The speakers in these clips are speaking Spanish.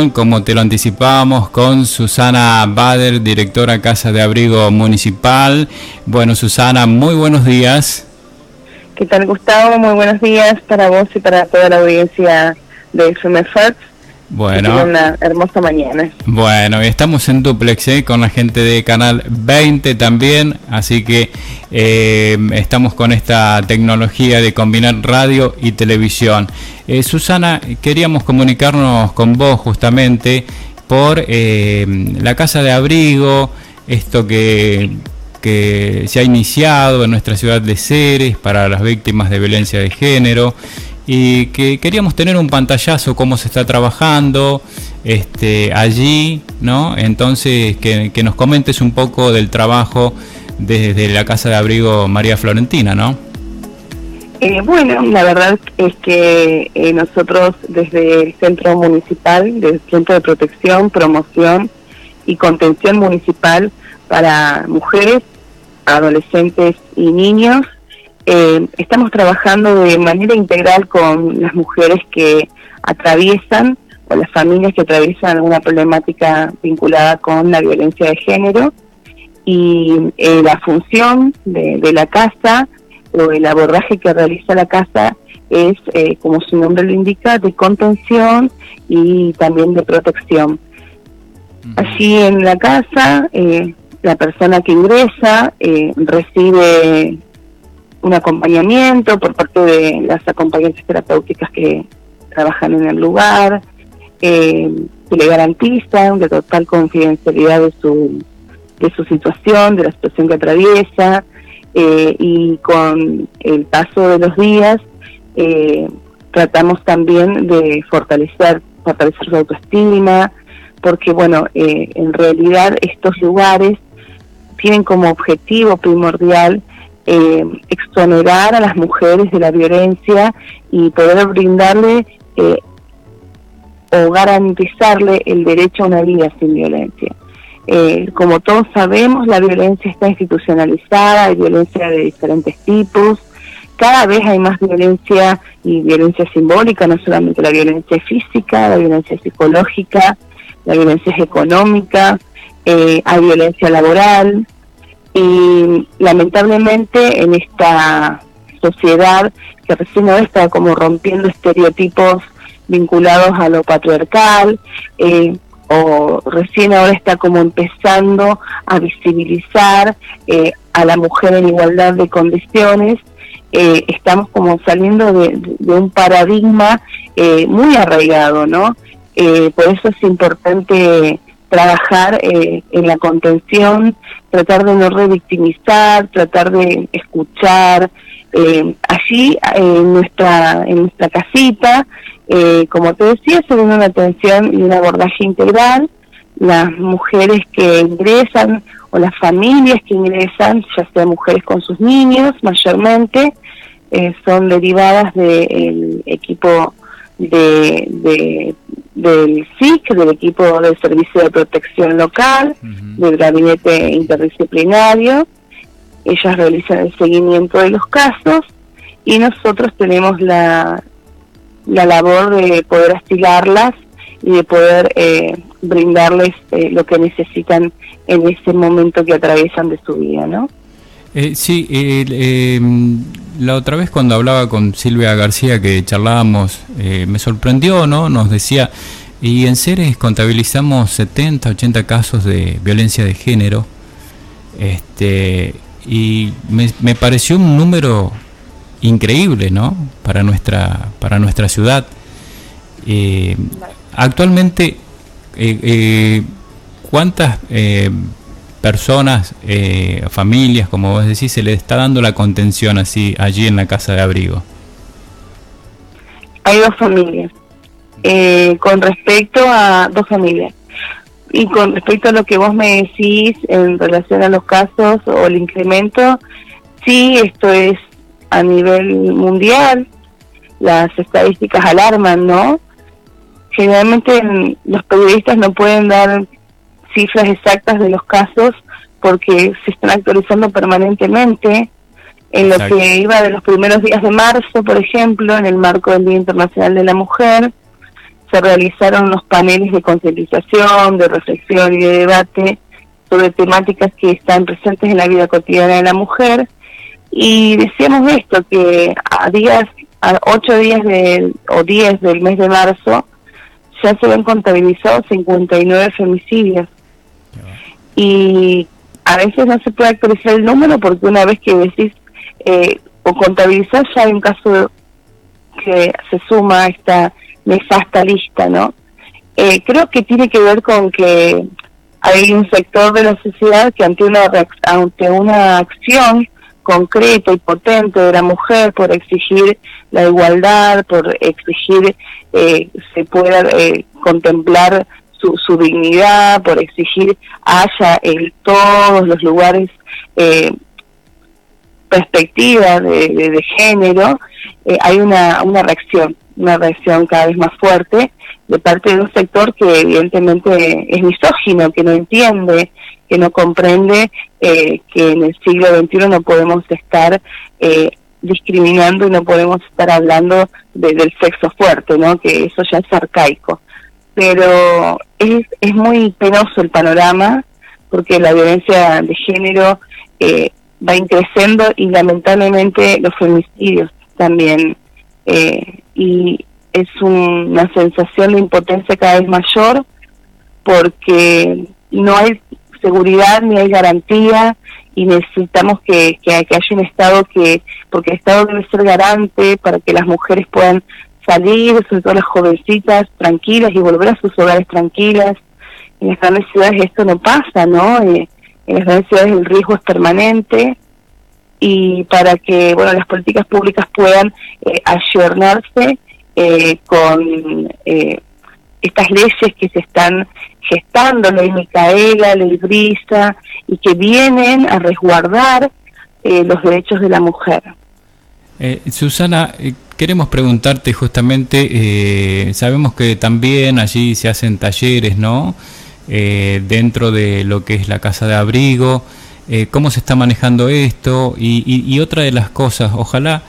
comunicación, como te lo anticipábamos, con Susana Bader, directora Casa de Abrigo Municipal. Bueno, Susana, muy buenos días. ¿Qué tal, Gustavo? Muy buenos días para vos y para toda la audiencia de FM First. Bueno, una hermosa mañana. Bueno, estamos en duplex con la gente de Canal 20 también, así que estamos con esta tecnología de combinar radio y televisión. Susana, queríamos comunicarnos con vos justamente por la Casa de Abrigo, esto que se ha iniciado en nuestra ciudad de Ceres para las víctimas de violencia de género. Y que queríamos tener un pantallazo cómo se está trabajando allí, ¿no? Entonces que nos comentes un poco del trabajo desde la Casa de Abrigo María Florentina, ¿no? Bueno, la verdad es que nosotros desde el Centro Municipal, del Centro de Protección, Promoción y Contención Municipal para Mujeres, Adolescentes y Niños, estamos trabajando de manera integral con las mujeres que atraviesan o las familias que atraviesan alguna problemática vinculada con la violencia de género, y la función de la casa o el abordaje que realiza la casa es, como su nombre lo indica, de contención y también de protección. Allí en la casa, la persona que ingresa recibe un acompañamiento por parte de las acompañantes terapéuticas que trabajan en el lugar, que le garantizan de total confidencialidad de su situación, de la situación que atraviesa, y con el paso de los días tratamos también de fortalecer su autoestima, porque bueno, en realidad estos lugares tienen como objetivo primordial exonerar a las mujeres de la violencia y poder brindarle o garantizarle el derecho a una vida sin violencia. Como todos sabemos, la violencia está institucionalizada, hay violencia de diferentes tipos, cada vez hay más violencia y violencia simbólica, no solamente la violencia física, la violencia psicológica, la violencia económica, hay violencia laboral. Y lamentablemente en esta sociedad que recién ahora está como rompiendo estereotipos vinculados a lo patriarcal, o recién ahora está como empezando a visibilizar a la mujer en igualdad de condiciones, estamos como saliendo de un paradigma muy arraigado, ¿no? Por eso es importante trabajar en la contención, tratar de no revictimizar, tratar de escuchar. Allí en nuestra casita, como te decía, se brinda una atención y un abordaje integral. Las mujeres que ingresan o las familias que ingresan, ya sea mujeres con sus niños mayormente, son derivadas del equipo del SIC, del equipo del Servicio de Protección Local, del Gabinete Interdisciplinario. Ellas realizan el seguimiento de los casos y nosotros tenemos la labor de poder asilarlas y de poder brindarles lo que necesitan en ese momento que atraviesan de su vida, ¿no? La otra vez cuando hablaba con Silvia García, que charlábamos, me sorprendió, ¿no? Nos decía, y en Ceres contabilizamos 70, 80 casos de violencia de género, y me pareció un número increíble, ¿no? Para nuestra ciudad. Actualmente, ¿cuántas personas, familias, como vos decís, se le está dando la contención así allí en la Casa de Abrigo? Hay dos familias. Con respecto a dos familias y con respecto a lo que vos me decís en relación a los casos o el incremento, sí, esto es a nivel mundial. Las estadísticas alarman, ¿no? Generalmente los periodistas no pueden dar cifras exactas de los casos porque se están actualizando permanentemente. En lo que iba de los primeros días de marzo, por ejemplo, en el marco del Día Internacional de la Mujer, se realizaron unos paneles de concientización, de reflexión y de debate sobre temáticas que están presentes en la vida cotidiana de la mujer, y decíamos esto, que a 8 días o 10 del mes de marzo ya se han contabilizado 59 femicidios, y a veces no se puede actualizar el número porque una vez que decís o contabilizar, ya hay un caso que se suma a esta nefasta lista, ¿no? Creo que tiene que ver con que hay un sector de la sociedad que ante una acción concreta y potente de la mujer por exigir la igualdad, por exigir se pueda contemplar su dignidad, por exigir haya en todos los lugares perspectivas de género, hay una reacción cada vez más fuerte de parte de un sector que evidentemente es misógino, que no entiende, que no comprende que en el siglo XXI no podemos estar discriminando y no podemos estar hablando del sexo fuerte, ¿no? Que eso ya es arcaico. Pero es muy penoso el panorama, porque la violencia de género va increciendo, y lamentablemente los femicidios también, y es una sensación de impotencia cada vez mayor, porque no hay seguridad ni hay garantía, y necesitamos que haya un Estado porque el Estado debe ser garante para que las mujeres puedan salir, sobre todo las jovencitas, tranquilas y volver a sus hogares tranquilas. En las grandes ciudades esto no pasa, ¿no? En las grandes ciudades el riesgo es permanente, y para que, bueno, las políticas públicas puedan ayornarse con estas leyes que se están gestando, ley Micaela, ley Brisa, y que vienen a resguardar los derechos de la mujer. Susana, queremos preguntarte justamente, sabemos que también allí se hacen talleres, ¿no? Dentro de lo que es la casa de abrigo, ¿cómo se está manejando esto? Y otra de las cosas, ojalá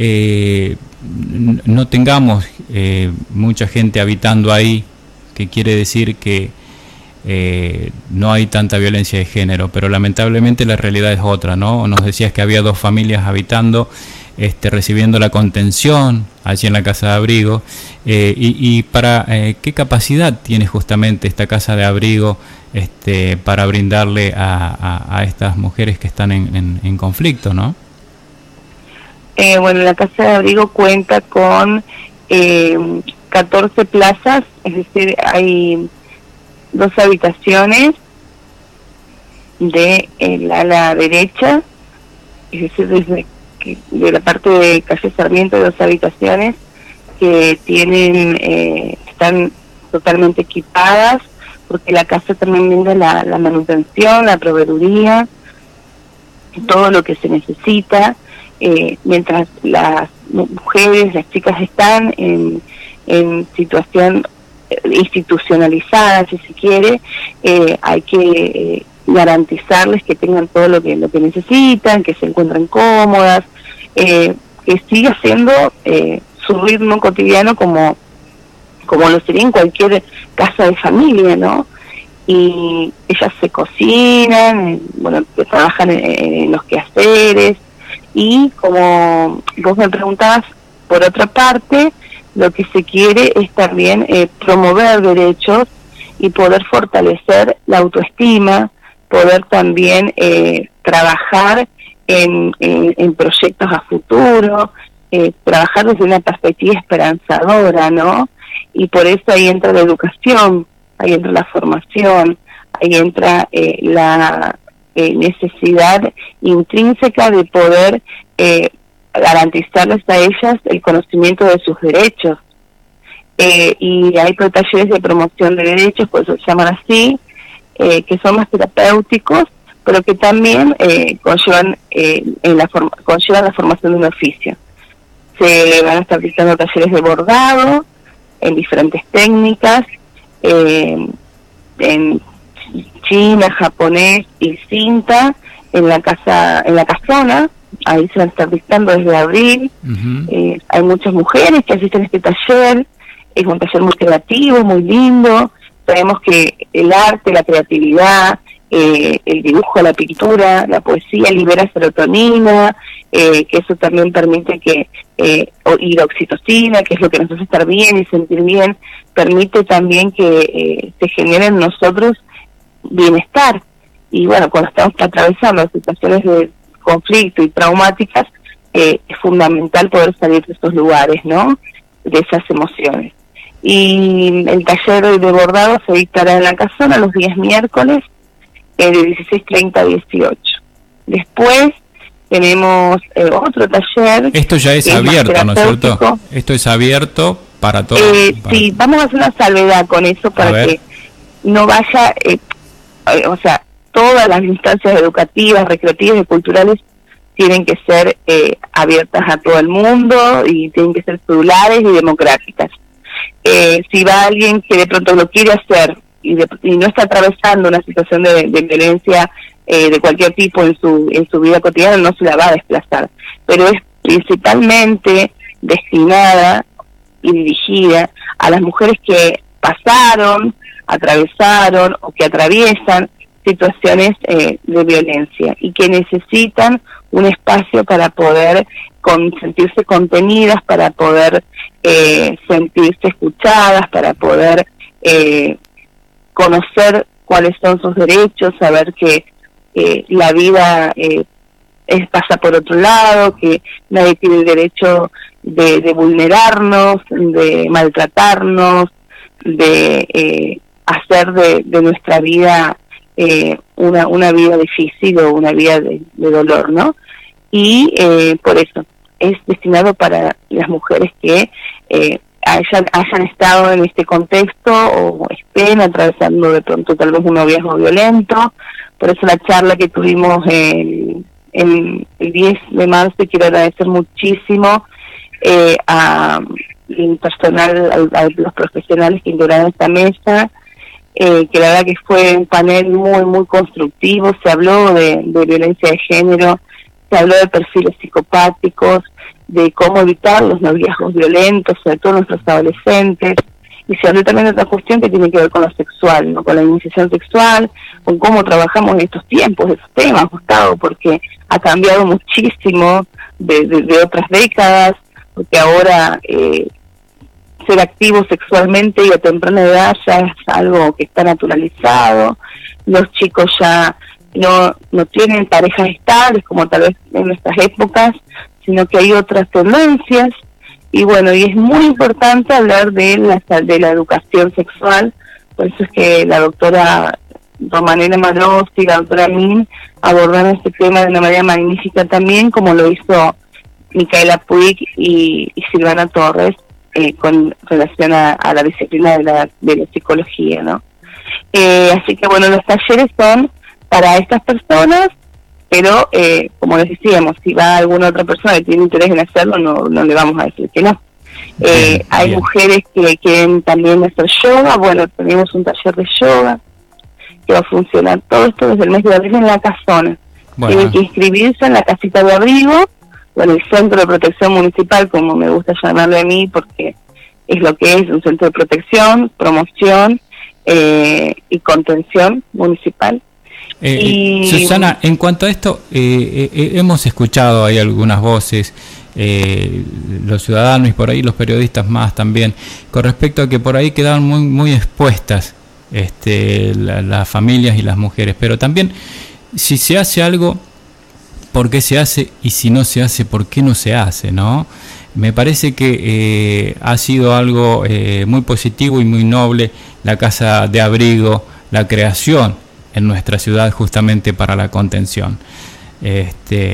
no tengamos mucha gente habitando ahí, que quiere decir que no hay tanta violencia de género, pero lamentablemente la realidad es otra, ¿no? Nos decías que había 2 familias habitando, recibiendo la contención allí en la casa de abrigo, y para ¿qué capacidad tiene justamente esta casa de abrigo para brindarle a estas mujeres que están en conflicto, ¿no? Bueno, la casa de abrigo cuenta con 14 plazas, es decir, hay 2 habitaciones de la derecha, es decir, de la parte de calle Sarmiento, 2 habitaciones que están totalmente equipadas, porque la casa también brinda la manutención, la proveeduría, todo lo que se necesita, mientras las mujeres, las chicas están en situación institucionalizada, si se quiere, hay que garantizarles que tengan todo lo que necesitan, que se encuentren cómodas, que siga siendo su ritmo cotidiano como lo sería en cualquier casa de familia, ¿no? Y ellas se cocinan, bueno, que trabajan en los quehaceres, y como vos me preguntabas, por otra parte, lo que se quiere es también promover derechos y poder fortalecer la autoestima, poder también trabajar en proyectos a futuro, trabajar desde una perspectiva esperanzadora, ¿no? Y por eso ahí entra la educación, ahí entra la formación, ahí entra la necesidad intrínseca de poder garantizarles a ellas el conocimiento de sus derechos. Y hay talleres de promoción de derechos, por eso se llaman así, que son más terapéuticos, pero que también conllevan la formación de un oficio. Se van a estar realizando talleres de bordado en diferentes técnicas, en China, japonés y cinta, en la casona. Ahí se van a estar dictando desde abril. Hay muchas mujeres que asisten a este taller, es un taller muy creativo, muy lindo. Sabemos que el arte, la creatividad, el dibujo, la pintura, la poesía libera serotonina, que eso también permite que, y la oxitocina, que es lo que nos hace estar bien y sentir bien, permite también que se genere en nosotros bienestar. Y bueno, cuando estamos atravesando situaciones de conflicto y traumáticas, es fundamental poder salir de estos lugares, ¿no? De esas emociones. Y el taller de bordado se dictará en la casona los días miércoles, de 16:30 a 18. Después tenemos otro taller. Esto ya es abierto, ¿no es cierto? Esto es abierto para todos. Sí, vamos a hacer una salvedad con eso para que no vaya, o sea, todas las instancias educativas, recreativas y culturales tienen que ser abiertas a todo el mundo y tienen que ser plurales y democráticas. Si va alguien que de pronto lo quiere hacer y no está atravesando una situación de violencia de cualquier tipo en su vida cotidiana, no se la va a desplazar, pero es principalmente destinada y dirigida a las mujeres que pasaron, atravesaron o que atraviesan situaciones de violencia y que necesitan un espacio para poder sentirse contenidas, para poder sentirse escuchadas, para poder conocer cuáles son sus derechos, saber que la vida pasa por otro lado, que nadie tiene el derecho de vulnerarnos, de maltratarnos, de hacer de nuestra vida una vida difícil o una vida de dolor, ¿no? Y por eso es destinado para las mujeres que hayan estado en este contexto o estén atravesando de pronto tal vez un noviazgo violento. Por eso la charla que tuvimos el 10 de marzo, quiero agradecer muchísimo al personal, a los profesionales que integraron esta mesa, que la verdad que fue un panel muy, muy constructivo. Se habló de violencia de género, se habló de perfiles psicopáticos, de cómo evitar los noviazgos violentos, sobre todo nuestros adolescentes, y se habló también de otra cuestión que tiene que ver con lo sexual, ¿no? Con la iniciación sexual, con cómo trabajamos en estos tiempos, de esos temas, Gustavo, porque ha cambiado muchísimo de otras décadas, porque ahora ser activo sexualmente y a temprana edad ya es algo que está naturalizado. Los chicos ya no tienen parejas estables como tal vez en nuestras épocas, sino que hay otras tendencias. Y bueno, y es muy importante hablar de la educación sexual. Por eso es que la doctora Romanela Marosi y la doctora Min abordaron este tema de una manera magnífica también, como lo hizo Micaela Puig y Silvana Torres, con relación a la disciplina de la psicología, ¿no? Así que bueno, los talleres son para estas personas, pero como les decíamos, si va alguna otra persona que tiene interés en hacerlo, no le vamos a decir que no. Hay mujeres que quieren también hacer yoga. Bueno, tenemos un taller de yoga que va a funcionar todo esto desde el mes de abril en la casona. Bueno. Tienen que inscribirse en la casita de abrigo, bueno, el Centro de Protección Municipal, como me gusta llamarle a mí, porque es lo que es un centro de protección, promoción y contención municipal. Susana, en cuanto a esto, hemos escuchado ahí algunas voces, los ciudadanos y por ahí los periodistas más también, con respecto a que por ahí quedaban muy expuestas las familias y las mujeres, pero también si se hace algo, ¿por qué se hace? Y si no se hace, ¿por qué no se hace? ¿No? Me parece que ha sido algo muy positivo y muy noble la casa de abrigo, la creación en nuestra ciudad justamente para la contención. Es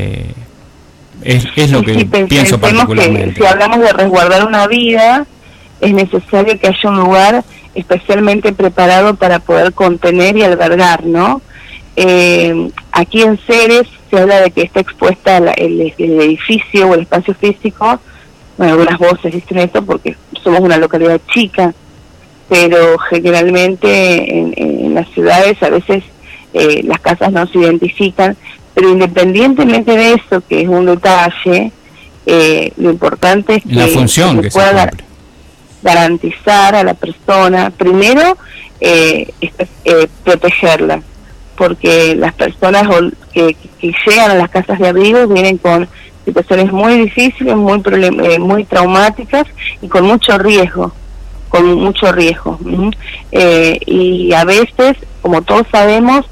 lo que pienso particularmente. Si hablamos de resguardar una vida, es necesario que haya un lugar especialmente preparado para poder contener y albergar, ¿no? Aquí en Ceres se habla de que está expuesta el edificio o el espacio físico. Bueno, algunas voces dicen esto porque somos una localidad chica, pero generalmente en las ciudades a veces las casas no se identifican, pero independientemente de eso, que es un detalle, lo importante es que la función que se pueda dar. garantizar a la persona, primero, protegerla, porque las personas que llegan a las casas de abrigo vienen con situaciones muy difíciles, muy traumáticas y con mucho riesgo. Y a veces, como todos sabemos,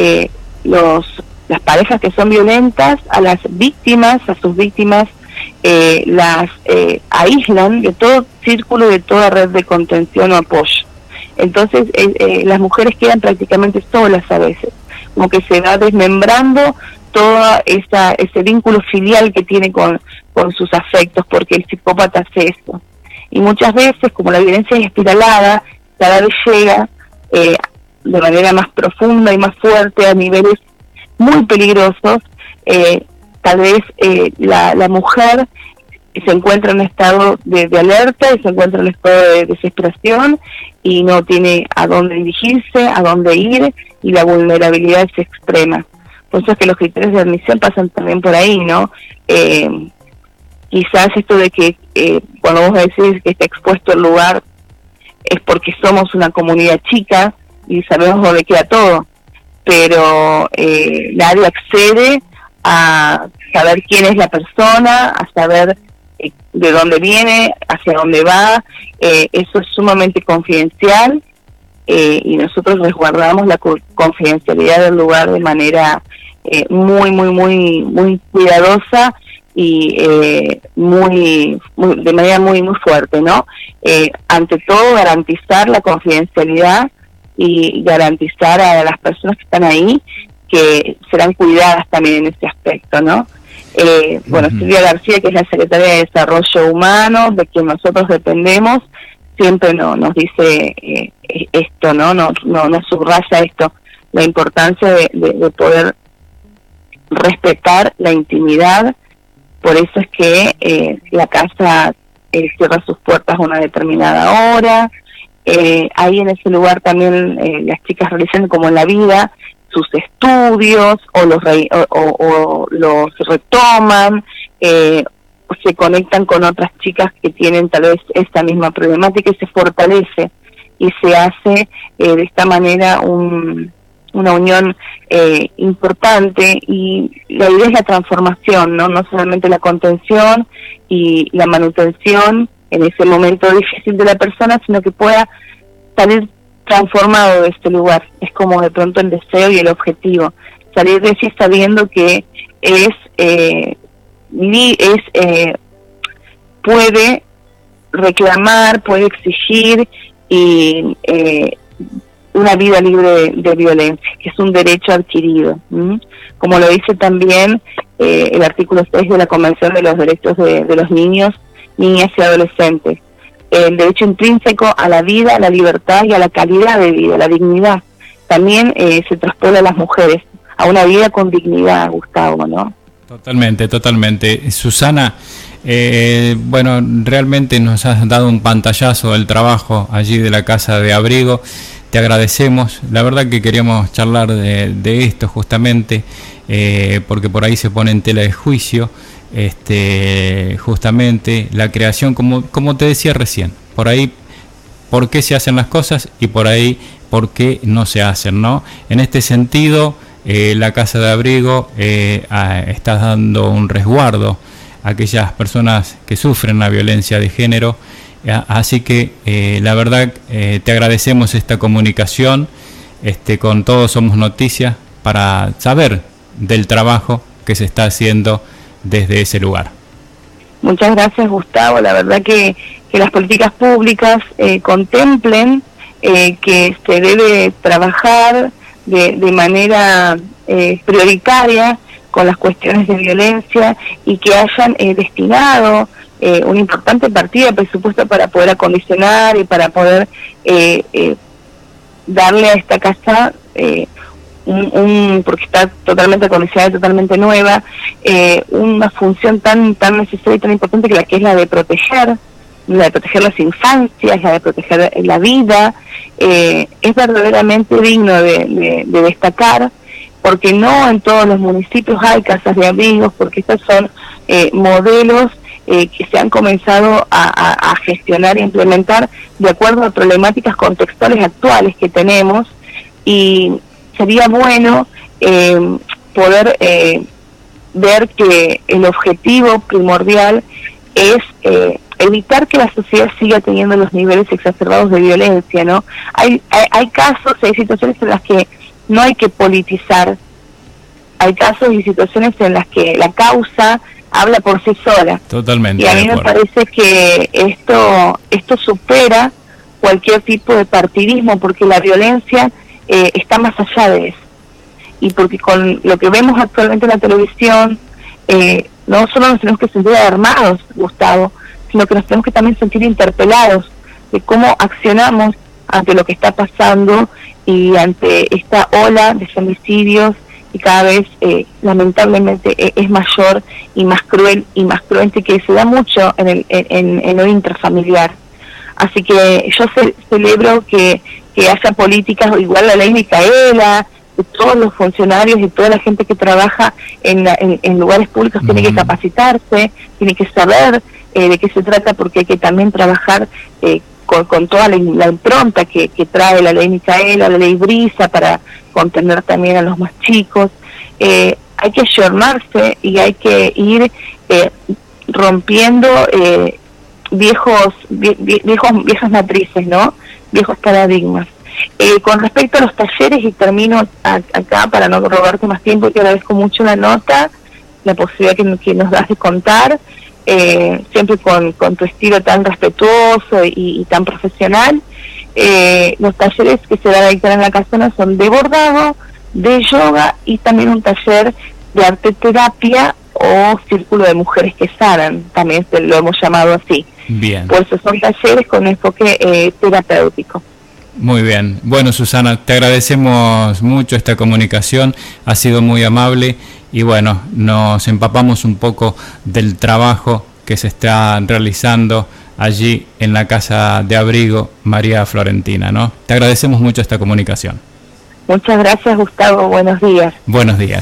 las parejas que son violentas, a sus víctimas, las aíslan de todo círculo, de toda red de contención o apoyo. Entonces las mujeres quedan prácticamente solas a veces, como que se va desmembrando todo ese vínculo filial que tiene con sus afectos, porque el psicópata hace eso. Y muchas veces, como la violencia es espiralada, cada vez llega de manera más profunda y más fuerte a niveles muy peligrosos. Tal vez la mujer se encuentra en estado de alerta y se encuentra en estado de desesperación y no tiene a dónde dirigirse, a dónde ir, y la vulnerabilidad es extrema. Por eso es que los criterios de admisión pasan también por ahí, ¿no? Quizás esto de que cuando vos decís que está expuesto el lugar es porque somos una comunidad chica y sabemos dónde queda todo, pero nadie accede a saber quién es la persona, a saber de dónde viene, hacia dónde va. Eso es sumamente confidencial, y nosotros resguardamos la confidencialidad del lugar de manera muy cuidadosa y de manera muy fuerte, ¿no? Ante todo, garantizar la confidencialidad y garantizar a las personas que están ahí que serán cuidadas también en ese aspecto, ¿no? Bueno, Silvia García, que es la Secretaria de Desarrollo Humano, de quien nosotros dependemos, siempre nos dice esto, ¿no? Nos subraya esto, la importancia de poder respetar la intimidad. Por eso es que la casa cierra sus puertas a una determinada hora. Ahí en ese lugar también las chicas realizan, como en la vida, sus estudios o los retoman, se conectan con otras chicas que tienen tal vez esta misma problemática y se fortalece y se hace de esta manera una unión importante. Y la idea es la transformación, no solamente la contención y la manutención en ese momento difícil de la persona, sino que pueda salir transformado de este lugar. Es como de pronto el deseo y el objetivo, salir de sí sabiendo que puede reclamar, puede exigir y una vida libre de violencia, que es un derecho adquirido. Como lo dice también el artículo 6 de la Convención de los Derechos de los Niños, Niñas y Adolescentes. El derecho intrínseco a la vida, a la libertad y a la calidad de vida, la dignidad. También se traspola a las mujeres a una vida con dignidad, Gustavo, ¿no? Totalmente. Susana, bueno, realmente nos has dado un pantallazo del trabajo allí de la Casa de Abrigo. Te agradecemos. La verdad que queríamos charlar de esto justamente, porque por ahí se pone en tela de juicio justamente la creación, como te decía recién, por ahí por qué se hacen las cosas y por ahí por qué no se hacen, ¿no? En este sentido, la Casa de Abrigo está dando un resguardo a aquellas personas que sufren la violencia de género, así que la verdad te agradecemos esta comunicación con Todos Somos Noticias para saber del trabajo que se está haciendo desde ese lugar. Muchas gracias, Gustavo. La verdad que las políticas públicas contemplen que se debe trabajar de manera prioritaria con las cuestiones de violencia y que hayan destinado una importante partida de presupuesto para poder acondicionar y para poder darle a esta casa porque está totalmente acondicionada, totalmente nueva, una función tan necesaria y tan importante que es la de proteger las infancias, la de proteger la vida. Es verdaderamente digno de destacar, porque no en todos los municipios hay casas de abrigos, porque estos son modelos que se han comenzado a gestionar e implementar de acuerdo a problemáticas contextuales actuales que tenemos, y sería bueno poder ver que el objetivo primordial es evitar que la sociedad siga teniendo los niveles exacerbados de violencia, ¿no? Hay casos, hay situaciones en las que no hay que politizar, hay casos y situaciones en las que la causa habla por sí sola. Totalmente. Y a mí me parece que esto supera cualquier tipo de partidismo, porque la violencia está más allá de eso. Y porque con lo que vemos actualmente en la televisión, no solo nos tenemos que sentir alarmados, Gustavo, sino que nos tenemos que también sentir interpelados de cómo accionamos ante lo que está pasando y ante esta ola de femicidios, y cada vez lamentablemente es mayor y más cruel y más cruente, que se da mucho en lo intrafamiliar. Así que yo celebro que haya políticas, igual la ley Micaela, que todos los funcionarios y toda la gente que trabaja en lugares públicos tiene que capacitarse, tiene que saber de qué se trata, porque hay que también trabajar con toda la impronta que trae la ley Micaela, la ley Brisa, para contener también a los más chicos. Hay que ayornarse y hay que ir rompiendo viejas matrices, ¿no? Viejos paradigmas. Con respecto a los talleres, y termino acá para no robarte más tiempo, te agradezco mucho la nota, la posibilidad que nos das de contar, siempre con tu estilo tan respetuoso y tan profesional. Los talleres que se van a dictar en la casona son de bordado, de yoga, y también un taller de arte terapia o círculo de mujeres que sanan, también lo hemos llamado así. Bien. Por eso son talleres con enfoque terapéutico. Muy bien. Bueno, Susana, te agradecemos mucho esta comunicación, ha sido muy amable, y bueno, nos empapamos un poco del trabajo que se está realizando allí en la Casa de Abrigo María Florentina, ¿no? Te agradecemos mucho esta comunicación. Muchas gracias, Gustavo. Buenos días. Buenos días.